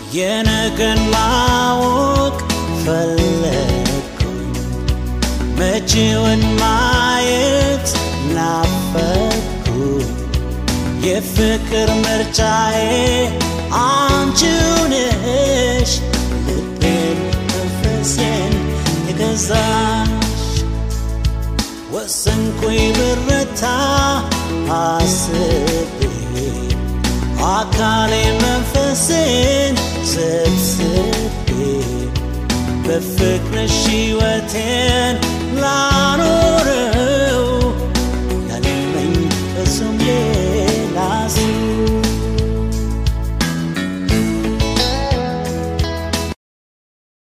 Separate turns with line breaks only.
የነገን ማወቅ ፈለግኩኝ መጪውን ማየት ናፈቅኩኝ የፍቅር ምርጫዬ አንቺው ነሽ ልቤን መንፈሴን የገዛሽ ወሰንኩኝ ብረታ አስቤ አካሌ መንፈሴን ሰብስቤ በፍቅርሽ ሕይወቴን